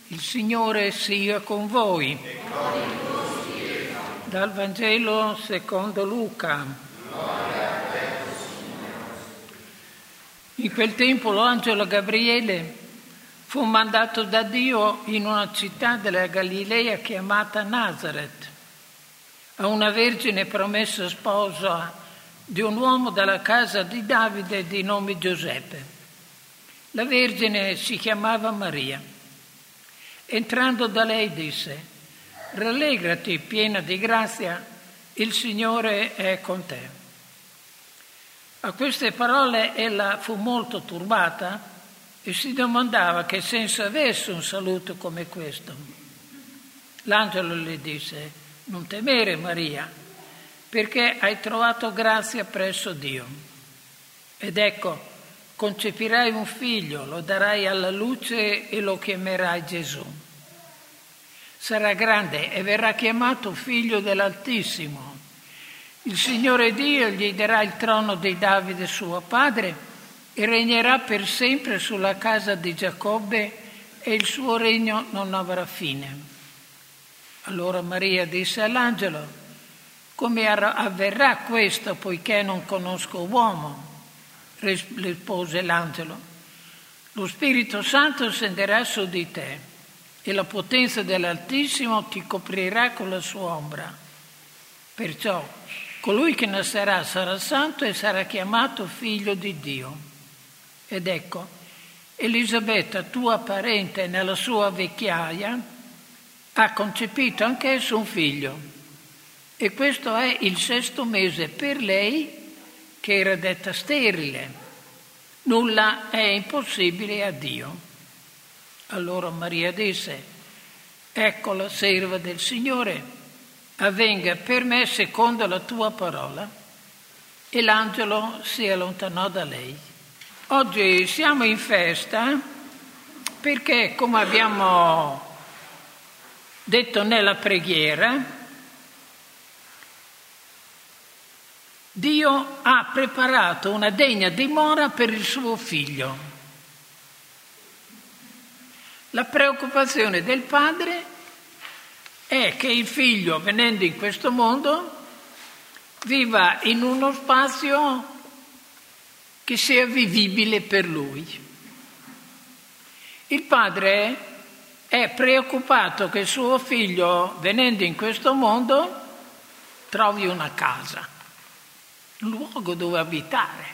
Il Signore sia con voi. Dal Vangelo secondo Luca. In quel tempo l'angelo Gabriele fu mandato da Dio in una città della Galilea chiamata Nazaret, a una vergine promessa sposa di un uomo della casa di Davide di nome Giuseppe. La vergine si chiamava Maria. Entrando da lei disse: rallegrati, piena di grazia, il Signore è con te. A queste parole ella fu molto turbata e si domandava che senso avesse un saluto come questo. L'angelo le disse: non temere, Maria, perché hai trovato grazia presso Dio. Ed ecco, concepirai un figlio, lo darai alla luce e lo chiamerai Gesù. Sarà grande e verrà chiamato figlio dell'Altissimo. Il Signore Dio gli darà il trono di Davide suo padre e regnerà per sempre sulla casa di Giacobbe e il suo regno non avrà fine. Allora Maria disse all'angelo: come avverrà questo poiché non conosco uomo? Rispose l'angelo: lo Spirito Santo scenderà su di te e la potenza dell'Altissimo ti coprirà con la sua ombra. Perciò colui che nascerà sarà santo e sarà chiamato figlio di Dio. Ed ecco, Elisabetta, tua parente nella sua vecchiaia, ha concepito anch'essa un figlio. E questo è il 6° mese per lei, che era detta sterile. Nulla è impossibile a Dio. Allora Maria disse: ecco la serva del Signore, avvenga per me secondo la tua parola. E l'angelo si allontanò da lei. Oggi siamo in festa perché, come abbiamo detto nella preghiera, Dio ha preparato una degna dimora per il suo figlio. La preoccupazione del padre è che il figlio, venendo in questo mondo, viva in uno spazio che sia vivibile per lui. Il padre è preoccupato che suo figlio, venendo in questo mondo, trovi una casa, un luogo dove abitare.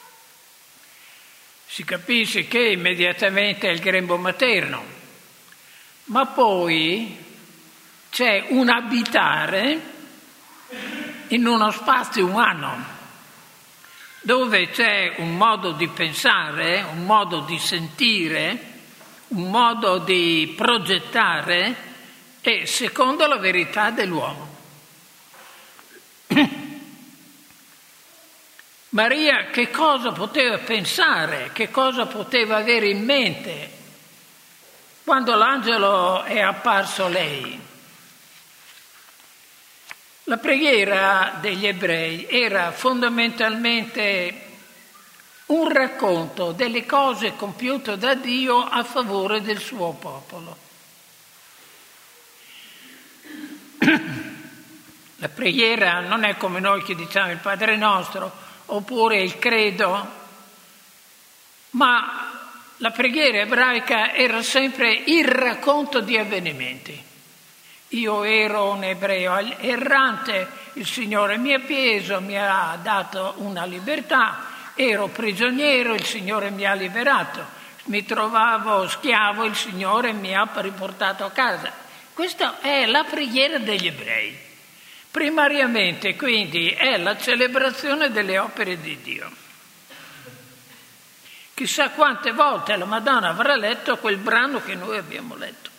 Si capisce che immediatamente è il grembo materno, ma poi c'è un abitare in uno spazio umano, dove c'è un modo di pensare, un modo di sentire, un modo di progettare e secondo la verità dell'uomo. Maria che cosa poteva pensare, che cosa poteva avere in mente quando l'angelo è apparso a lei? La preghiera degli ebrei era fondamentalmente un racconto delle cose compiute da Dio a favore del suo popolo. La preghiera non è come noi che diciamo il Padre Nostro oppure il credo, ma la preghiera ebraica era sempre il racconto di avvenimenti. Io ero un ebreo errante, il Signore mi ha preso, mi ha dato una libertà, ero prigioniero, il Signore mi ha liberato, mi trovavo schiavo, il Signore mi ha riportato a casa. Questa è la preghiera degli ebrei. Primariamente, quindi, è la celebrazione delle opere di Dio. Chissà quante volte la Madonna avrà letto quel brano che noi abbiamo letto,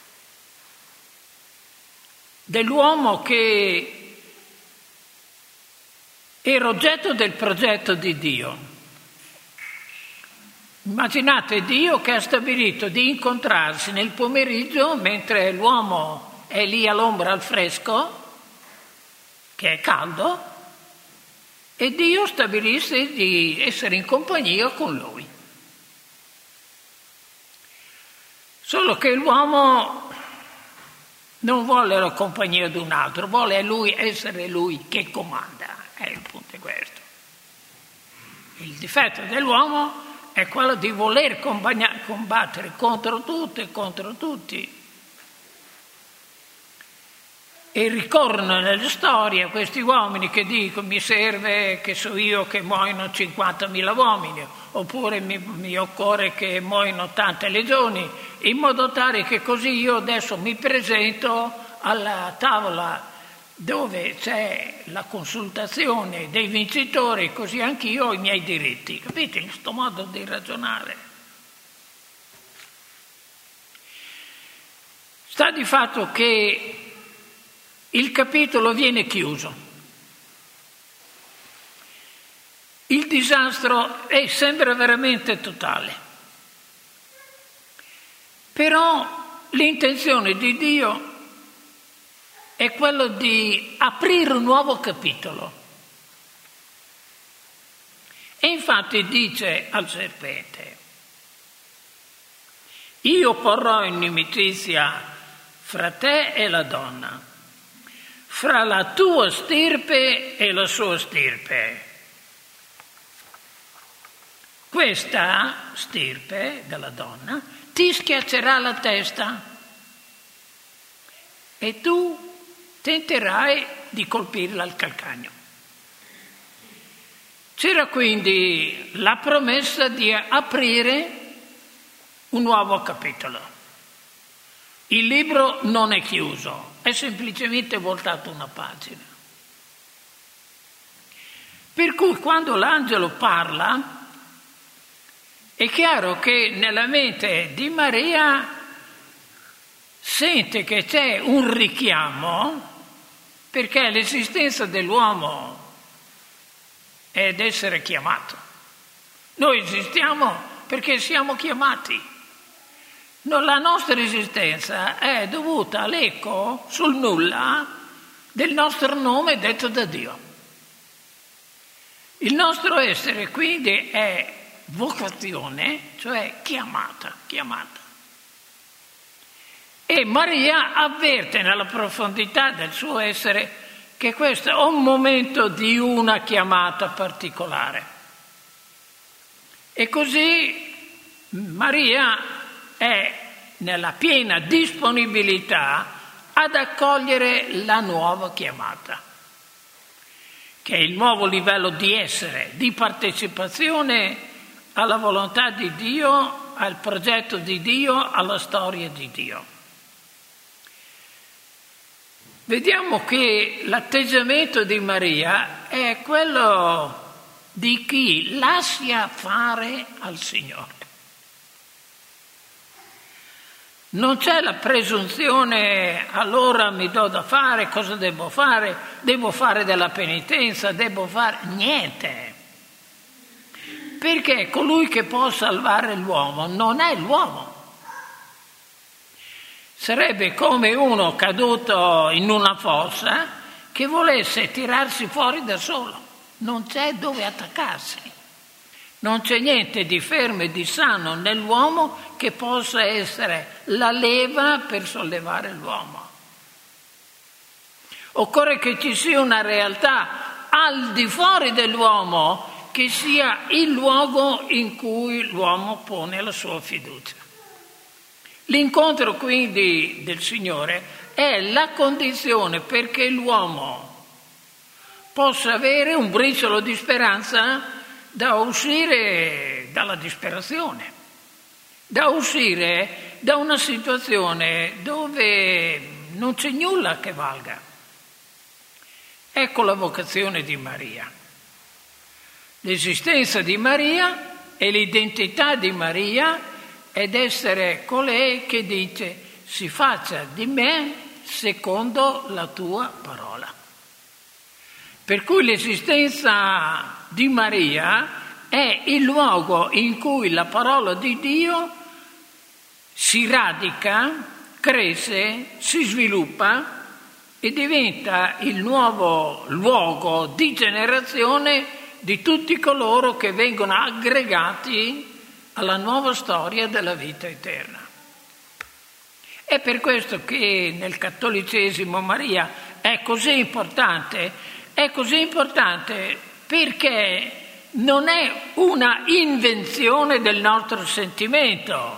dell'uomo che era oggetto del progetto di Dio. Immaginate Dio che ha stabilito di incontrarsi nel pomeriggio mentre l'uomo è lì all'ombra al fresco, che è caldo, e Dio stabilisse di essere in compagnia con lui. Solo che l'uomo non vuole la compagnia di un altro, vuole essere lui che comanda. Il punto è questo. Il difetto dell'uomo è quello di voler combattere contro tutto e contro tutti. E ricorrono nelle storie questi uomini che dicono mi serve che so io che muoiono 50.000 uomini, oppure mi occorre che muoiono tante legioni, in modo tale che così io adesso mi presento alla tavola dove c'è la consultazione dei vincitori, così anch'io ho i miei diritti. Capite questo modo di ragionare? Sta di fatto che il capitolo viene chiuso. Il disastro sembra veramente totale. Però l'intenzione di Dio è quello di aprire un nuovo capitolo. E infatti dice al serpente: io porrò inimicizia fra te e la donna, fra la tua stirpe e la sua stirpe. Questa stirpe della donna ti schiaccerà la testa e tu tenterai di colpirla al calcagno. C'era quindi la promessa di aprire un nuovo capitolo. Il libro non è chiuso, è semplicemente voltato una pagina. Per cui quando l'angelo parla, è chiaro che nella mente di Maria sente che c'è un richiamo, perché l'esistenza dell'uomo è ed essere chiamato. Noi esistiamo perché siamo chiamati. La nostra esistenza è dovuta all'eco sul nulla del nostro nome detto da Dio. Il nostro essere quindi è vocazione, cioè chiamata. E Maria avverte nella profondità del suo essere che questo è un momento di una chiamata particolare. E così Maria è nella piena disponibilità ad accogliere la nuova chiamata, che è il nuovo livello di essere, di partecipazione alla volontà di Dio, al progetto di Dio, alla storia di Dio. Vediamo che l'atteggiamento di Maria è quello di chi lascia fare al Signore. Non c'è la presunzione, allora mi do da fare, cosa devo fare della penitenza, devo fare niente. Perché colui che può salvare l'uomo non è l'uomo. Sarebbe come uno caduto in una fossa che volesse tirarsi fuori da solo. Non c'è dove attaccarsi. Non c'è niente di fermo e di sano nell'uomo che possa essere la leva per sollevare l'uomo. Occorre che ci sia una realtà al di fuori dell'uomo che sia il luogo in cui l'uomo pone la sua fiducia. L'incontro quindi del Signore è la condizione perché l'uomo possa avere un briciolo di speranza da uscire dalla disperazione, da uscire da una situazione dove non c'è nulla che valga. Ecco la vocazione di Maria. L'esistenza di Maria e l'identità di Maria ed essere colei che dice si faccia di me secondo la tua parola. Per cui l'esistenza di Maria è il luogo in cui la parola di Dio si radica, cresce, si sviluppa e diventa il nuovo luogo di generazione di tutti coloro che vengono aggregati alla nuova storia della vita eterna. È per questo che nel cattolicesimo Maria è così importante perché non è una invenzione del nostro sentimento,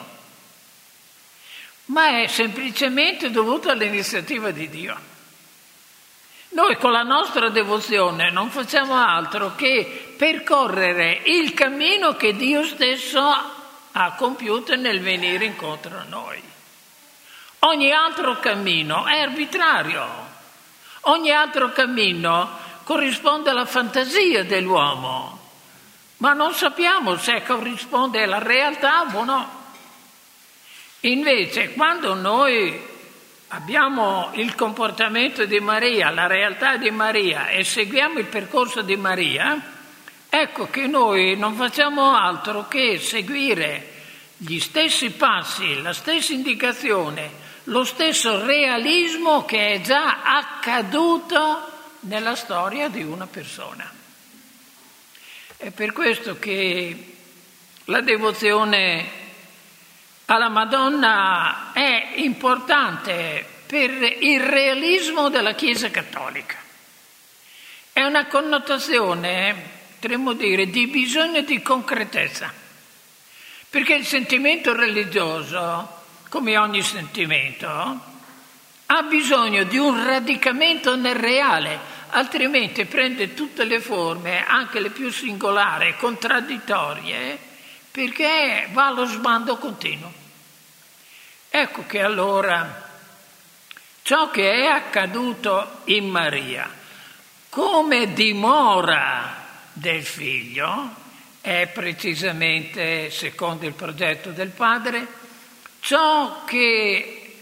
ma è semplicemente dovuta all'iniziativa di Dio. Noi con la nostra devozione non facciamo altro che percorrere il cammino che Dio stesso ha compiuto nel venire incontro a noi. Ogni altro cammino è arbitrario, ogni altro cammino corrisponde alla fantasia dell'uomo, ma non sappiamo se corrisponde alla realtà o no. Invece, quando noi abbiamo il comportamento di Maria, la realtà di Maria e seguiamo il percorso di Maria, ecco che noi non facciamo altro che seguire gli stessi passi, la stessa indicazione, lo stesso realismo che è già accaduto nella storia di una persona. È per questo che la devozione alla Madonna è importante per il realismo della Chiesa Cattolica. È una connotazione, potremmo dire, di bisogno di concretezza, perché il sentimento religioso, come ogni sentimento, ha bisogno di un radicamento nel reale, altrimenti prende tutte le forme, anche le più singolari e contraddittorie, perché va allo sbando continuo. Ecco che allora ciò che è accaduto in Maria come dimora del Figlio è precisamente, secondo il progetto del Padre, ciò che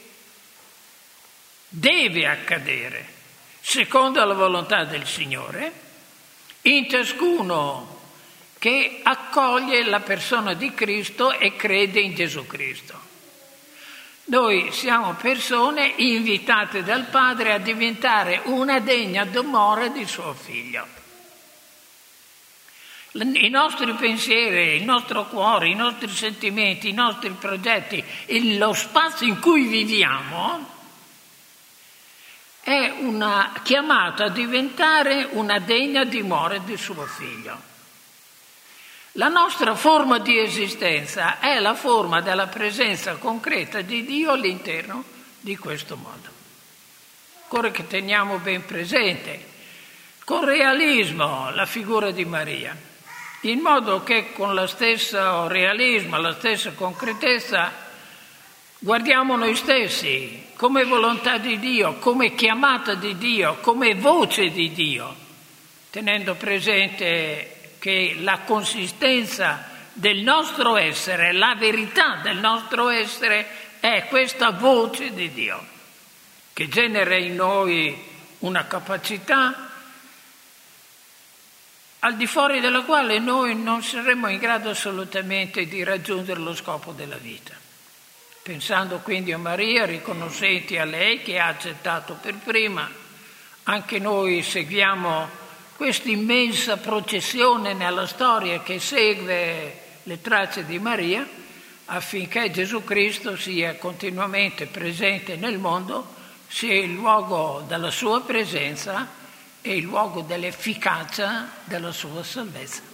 deve accadere secondo la volontà del Signore in ciascuno che accoglie la persona di Cristo e crede in Gesù Cristo. Noi siamo persone invitate dal Padre a diventare una degna dimora di suo Figlio. I nostri pensieri, il nostro cuore, i nostri sentimenti, i nostri progetti, lo spazio in cui viviamo è una chiamata a diventare una degna dimora di suo Figlio. La nostra forma di esistenza è la forma della presenza concreta di Dio all'interno di questo mondo. Occorre che teniamo ben presente, con realismo, la figura di Maria, in modo che con lo stesso realismo, la stessa concretezza, guardiamo noi stessi come volontà di Dio, come chiamata di Dio, come voce di Dio, tenendo presente che la consistenza del nostro essere, la verità del nostro essere è questa voce di Dio, che genera in noi una capacità al di fuori della quale noi non saremmo in grado assolutamente di raggiungere lo scopo della vita. Pensando quindi a Maria, riconoscenti a lei che ha accettato per prima, anche noi seguiamo questa immensa processione nella storia che segue le tracce di Maria, affinché Gesù Cristo sia continuamente presente nel mondo, sia il luogo della sua presenza e il luogo dell'efficacia della sua salvezza.